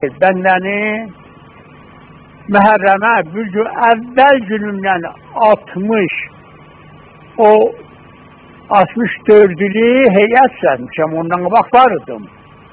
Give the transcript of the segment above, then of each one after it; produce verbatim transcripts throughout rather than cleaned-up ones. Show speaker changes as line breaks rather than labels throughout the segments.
Bəndəni Məhərrəmə bir gün əvvəl günümdən altmış o altmış dördünü heyət sərmişəm, ondan qabaq vardım.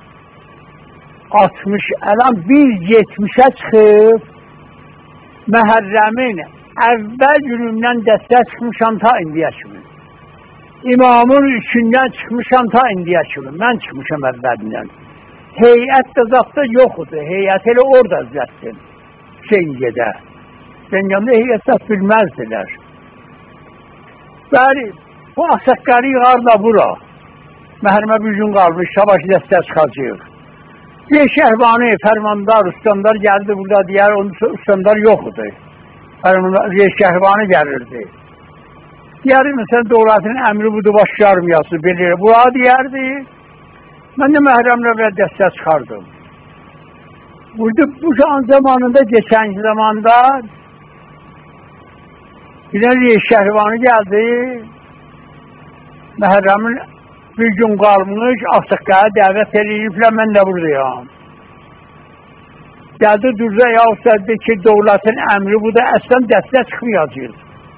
altmış ələn bir yetmişə çıxıb Məhərrəmin əvvəl günümdən dəstə çıxmışam ta indiyə kimi. İmamın üçündən çıxmışam ta indiyə kimi. Mən çıxmışam əvvəlindən. Heyət də zatda yoxdur. Heyət elə orada zətdir. Şeydə. Səngəmdə heyət zət bilməzdilər. Bəli, bu asəqqəri yığar da bura. Məhərrəmə bir gün qalmış, sabah dəstə çıxacaq. Bir şəhvanı, fərmandar, ustandar gəldi burada deyər, onun ustandar yoxdur. Bir şəhvanı gəlirdi. Deyərdi, məsələn, dövlətin əmri budur, baş yarmayası, bilir. Bura deyərdi. Mən də Məhərrəmlə və dəstə çıxardım. Burada bu an zamanında, geçen zamanda bir də şəhrivanı gəldi. Məhərrəmin bir gün qalmış, Ağsaqqaya dəvət ediliblə, mən də buradayam. Gəldi durza, ya dedi ki, dövlətin əmri bu da əslən dəstə çıxmayacaq.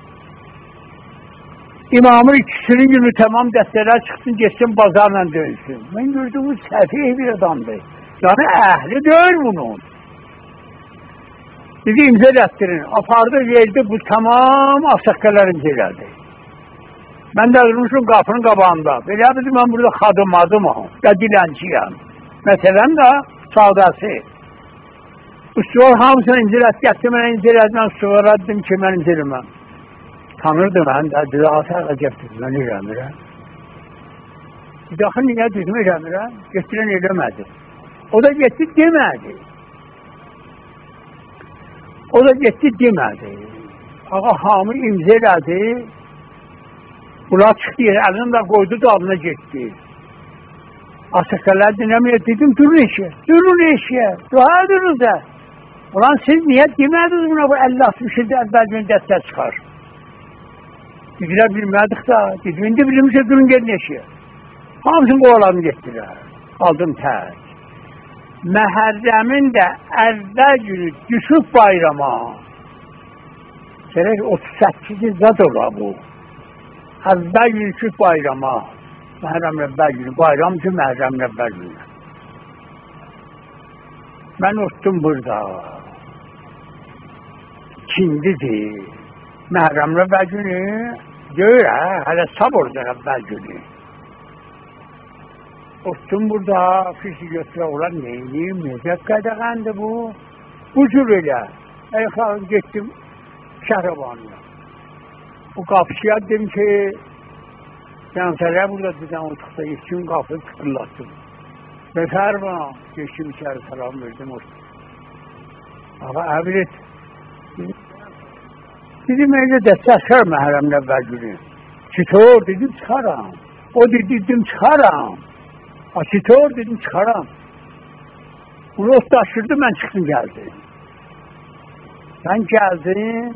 İmamın ikisinin günü tamam dəstələr çıxsın, geçsin bazarla dönsün. Mən gördüm, bu səfih bir adamdır. Yani əhli deyil bunun. Dedi, imza ettirin. Apardı, verdi, bu tamam Ağsaqqalar imza elədi. Mən də durmuşum qapının qabağında. Belə dedim, mən burada xadım adım o. Ya dilənciyəm. Məsələn də sadəsi. Üstüvar hamısını imza etdi, getdi mənə imza elədi. Mən üstüvara dedim ki, mən imza eləməm. Tanırdı mən də, dedi, asarqa gəftir, mən eləmirəm. Dedi, axı niyə düzüm eləmirəm? Gətirən eləmədi. O da getdi, demədi. O da getdi, demədi. Ağa hamı imza elədi. Bunlar çıxdı yeri, əlini də qoydu, dalına getdi. Ağsaqqalar dinləməyə dedim, durun eşyə, durun eşyə, dua durun da. Ulan siz niyə demədiniz buna, bu əlli altmış ildə əvvəl gün dəstə çıxar. Dedilər, bilmədik da, dedim, indi bilmişə durun gelin eşyə. Hamısını qovalarını getdilər, aldım tək. Məhərrəmin də əvvəl günü düşüb bayrama. Gerək otuz səkkiz zad ola bu. Əvvəl günü düşüb bayrama. Məhərrəmin əvvəl günü, bayram üçün Məhərrəmin əvvəl günü. Mən otdum burada. İkindidir. Məhərrəmin əvvəl günü, gör hə, hələ sabırdır əvvəl günü. Otdum burada, fişi götürə olar, neyim, necə qədəğəndir bu? Bu cür elə. Ayaqlarım getdim şəhrabanına. O qapıçıya dedim ki, gənsələr burada dedim, otuqda geçim qapını tıkırlattım. Befər bana, geçim içəri salam verdim. Ağa, əbil et. Dedim, elə də səsər Məhərrəmin əvvəl günü. Çıtor, dedim, çıxaram. O dedim, çıxaram. Açıtor dedim, çıxaram. Bunu otdaşırdı, mən çıxdım, gəldim. Mən gəldim,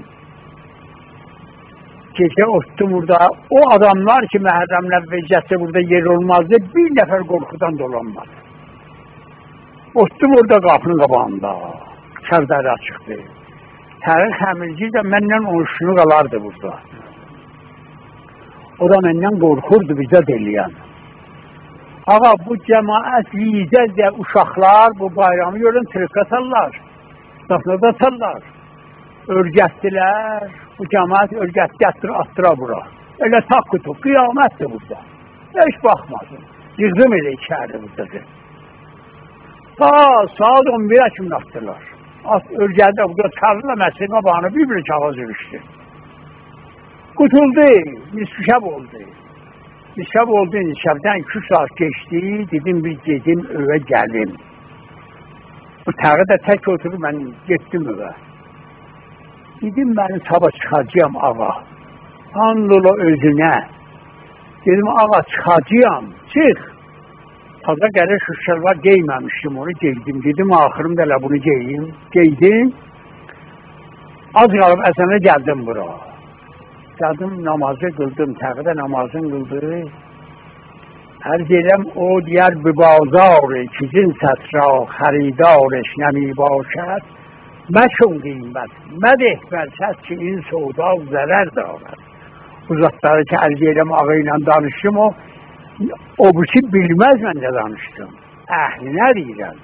gecə otdum burada. O adamlar ki, Məhərrəmin əvvəlcəsi burada yer olmazdı, bir nəfər qorxudan dolanmadı. Otdum orada qapının qabağında, çərdəri açıqdı. Tərix həmirci də məndən onuşunu qalardı burada. O da məndən qorxurdu, bizə deliyən. Ağa, bu cəmaət liderdə uşaqlar bu bayramı görün, trip atarlar, safnada atarlar, örgətdilər, bu cəmaət örgətdətdir, attıra bura. Elə tak kutup, qiyamətdir burada. Heç baxmasın, yığdım elə içərdi buradadır. Ta saat on birə kimi attılar. Örgətdə burada çarlıla məsələ qabağına bir-bir kağız yürüşdü. Qutuldu, nisbişəb oldu. Nisbişəb oldu, nisbişəbdən iki saat geçdi, dedim bir gedim övə gəlim. Bu təqə də tək oturur, mən getdim övə. Dedim, mən sabah çıxacağım ağa. Anlula özünə. Dedim, ağa çıxacağım, çıx. Taza gəlir şüşəlvar geyməmişdim, onu geydim. Dedim, axırım da bunu geyim. Geydim. Az qalıb əzənə gəldim bura. Gəldim, namazı qıldım, təqə də namazını qıldı. عرض ایدم او دیگر به بازار که جنست را خریدارش نمی باشد مچون قیمت مده برچت که این سودا ضرر دارد. Bu zatları ki əldə edəm ağa ilə danışdım, o o bu ki bilməz mən də danışdım. Əhlinə deyirəm.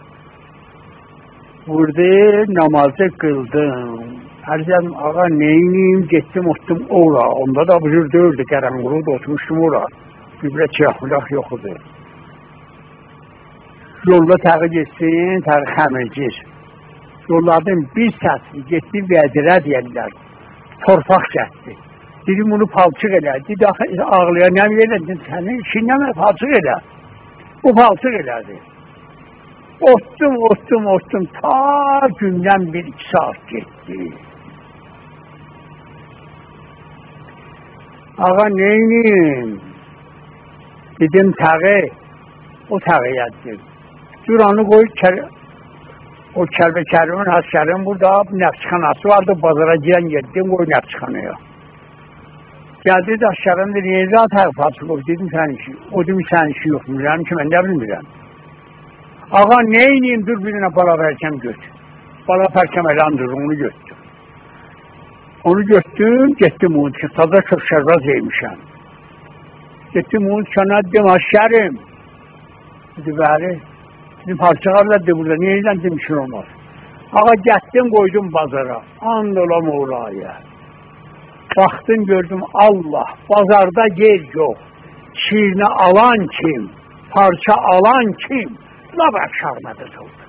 Burada namazı qıldım. Ərzəm ağa neyniyim, getdim otdum ora. Onda da bu cür dördü qaranqulu da oturmuşdum ora. Gübrə çıraqmıraq yoxudur. Yolda təqi getsin, təqi xəmircir. Yolladım bir səsli, getdi vədirə deyərlər. Torpaq gətdi. Dedim bunu palçıq elə. Dedi ağlayan nə elədin sənin işindən mi palçıq elə? Bu palçıq elədi. Otdum, otdum, otdum. Ta gündən bir iki saat getdi. Ağa neyniyim? Dedim təqi. O təqiyyətdir. Duranı qoy o Kəlbə Kərimin Həskərin burada nəfsxanası vardı. Bazara girən getdim qoy nəfsxanaya. Geldi de aşağıdan dedi, niye zaten fatih oldu? Dedim sen işi. O dedim sen işi yok mu? Yani ki ben ne bilmiyorum. Ağa neyniyim dur birine bala verkem göt. Bala verkem elandır onu göttüm. Onu göttüm, gittim onun için. Tadı çok şerbaz yemişim. Gittim onun için dedim aşağırım. Dedi bari. Dedim parçalarla dedi burada. Niye demişsin olmaz. Ağa gittim koydum bazara. Andolam oraya. Baktım gördüm Allah, pazarda yer yok. Şirini alan kim? Parça alan kim? Laf aşağımadı oldu.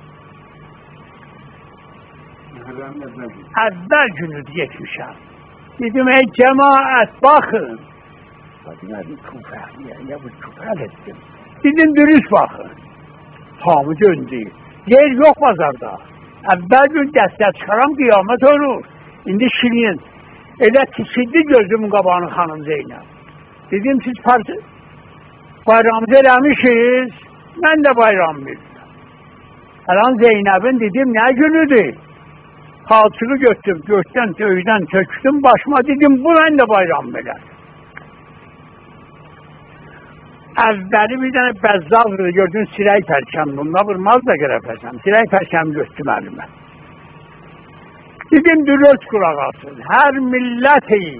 Evvel günü geçmişim. Dedim ey cemaat bakın. Dedim bir küfür, ya bu küfür ettim. Dedim dürüst bakın. Tamı döndü. Yer yok pazarda. Evvel gün dəstə çıxaram kıyamet olur. İndi şirin. Elə tikildi gözümün qabağını xanım Zeynəb. Dedim siz parça bayramımızı eləmişsiniz, mən də bayram bildim. Xanım Zeynəbin dedim nə günüdür? Palçığı götürdüm, gökdən, döydən tökdüm başıma dedim bu mən də bayram belə. Əvvəli bir dənə bəzzazdır gördün sirək pərkəm, bunda vurmaz da görə pərkəm, sirək pərkəm götürdüm əlimə. Dedim dürüst kulak asın. Her milleti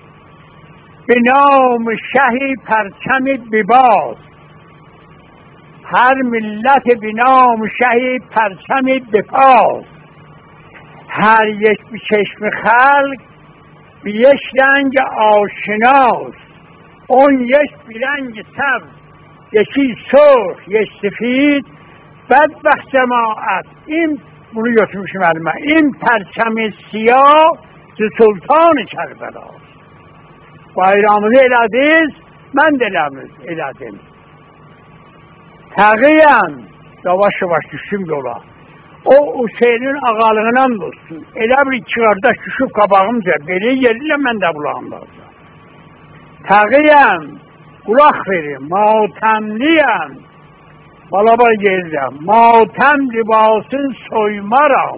binam şehi perçemi bibaz. Her milleti binam şehi perçemi bibaz. Her یک bir چشم خلق bir یک رنگ آشناس. on یک bir رنگ سبز یکی سرخ یک سفید بدبخت cemaat. این bunu götürmüşüm elime. İn perçemi siyah Sultan-ı Kerbela. Bayramını elədiniz, mən də elədim. Təqiyyən, yavaş yavaş düşdüm yola. O Hüseynin ağalığından dostum. Elə bir iki qardaş düşüb qabağımca, belə yerlə mən də bulağımda. Təqiyyən, qulaq verin, matəmliyəm. Balaba geldim. Matem libasın soymaram.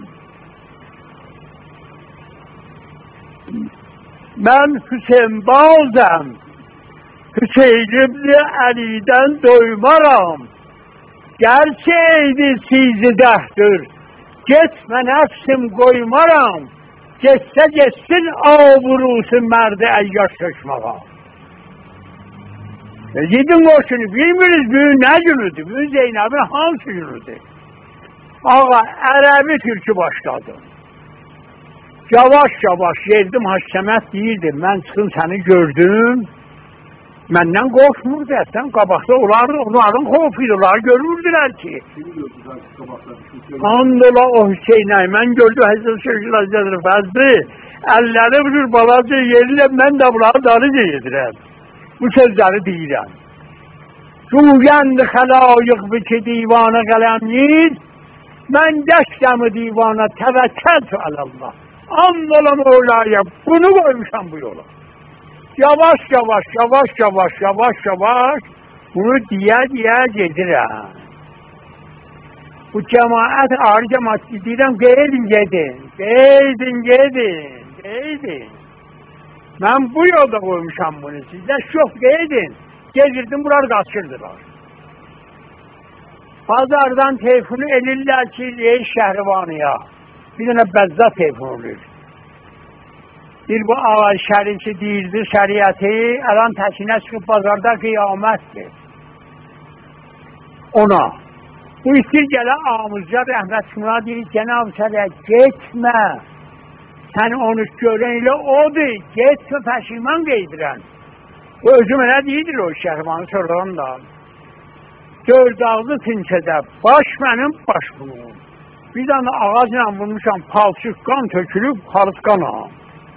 Ben Hüseyin Bazım. Hüseyin İbni Ali'den doymaram. Gerçeğiydi sizi dehdir. Geçme nefsim koymaram. Geçse geçsin avurusun merdi eyyaş taşmağa. Gidin koşunu bilmiyoruz bugün ne günüdür? Bugün Zeynep'in hangi günüdür? Ağa Ərəbi türkü başladı. Yavaş yavaş yerdim Haşəmət deyirdi. Mən çıxın səni gördüm. Məndən qorxmurdu. Sən qabaqda onları, onların qorxuydu. Onları görmürdülər ki. Andola o Hüseynə. Mən gördüm Həzrət Şeyhül Hazretleri Fəzli. Əlləri bir balaca yerlə mən də bunları darıca yedirəm. Bu sözləri deyirəm. Cüyənd xəlayiq bi ki divanə qələmdir. Mən dəstəmi divana təvəkkəltü alallah. Andolam oğlaya bunu koymuşam bu yola. Yavaş yavaş, yavaş yavaş, yavaş yavaş bunu diye diye gedirəm. Bu cemaat, ağır cemaat deyirəm, qeydin gedin, qeydin gedin, qeydin. Ben bu yolda koymuşam bunu, sizler çok qeydin. Gezirdim, bunlar qaçırdılar. Bazardan telefonu elirlər ki, reis Şəhrivanıya. Bir dənə bəzzat telefon olur. Bir bu ağay şərifi deyirdi şəriəti, əlan təkinə çıxıb bazarda qiyamətdir. Ona. Bu istir gələ ağımızca rəhmətçimına deyir, Cənab Sərə, getmə. Sən onu görən ilə odur, getmə pəşiman qeydirən. Bu özüm elə deyirdir o Şəhrivanı sonradan da. Dörd ağzı tinçədə, baş mənim, baş bunun. Bir dənə ağacla vurmuşam, palçıq qan tökülüb, xarız qanam.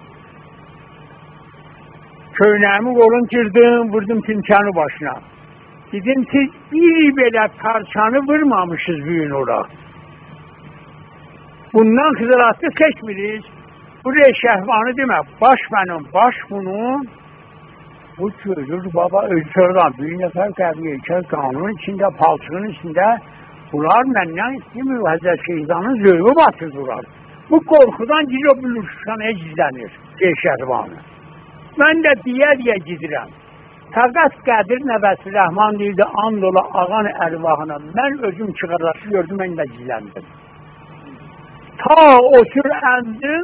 Köynəyimi qolun girdim, vurdum tinçəni başına. Dedim, siz bir belə parçanı vurmamışız büyün ora. Bundan xızalatı seçmiriz. Buraya Şəhrivanı demə, baş mənim, baş bunun. Bu görür, baba ölçüyorlar, bir nefer təbliğ kanunun içinde, palçığın içinde, bunlar məndən istemiyor, Həzrət Şeytanın zövü batırdılar. Bu korkudan gidiyor bu Lüşkan'a gizlenir, şey Şəhrivanı. Ben de diye diye gidirəm. Fəqət Qədir nəvəsi Rəhman deyildi, and ola ağan ərvahına, mən özüm çıxarası gördüm, mən də gizləndim. Ta otur əndim,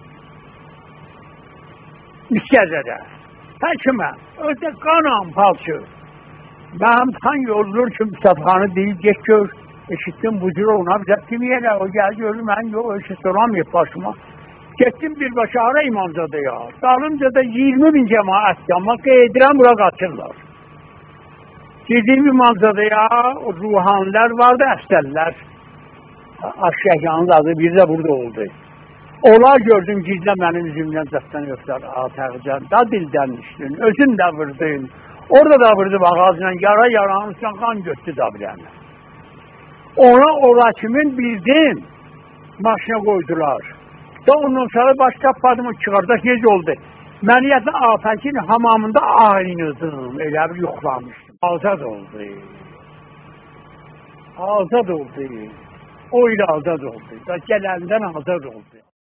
İskəzədə. Həkimə, ödə qanam palçı. Mənim tan yoldur ki, Mustafa'nı deyib, get gör, eşitdim bu cür ona, bizə deməyələ, o gəldi, gördü, mən yox, eşit olamayıb başıma. Getdim birbaşa ara İmamzada ya, dalımca da iyirmi bin cemaat, amma qeydirəm, bura qaçırlar. Girdim İmamzada ya, ruhanilər vardı, əfsəllər. Aşşəhyanın adı, bir də burada oldu. Onlar gördüm, gizlə mənim üzümdən zətdən yoxlar, atəqcən, da dildən düşdün, özün də vurdun. Orada da vurdu ağacla, yara yaranın üstündən qan götdü da biləni. Ona ola kimin bildim, maşına qoydular. Da ondan sonra baş tapmadım, o çıxardaq gec oldu. Məniyyətlə Afəkin hamamında aynıdım, elə bir yuxlamışdım. Azad oldu. Azad oldu. O ilə azad oldu. Da gələndən azad oldu.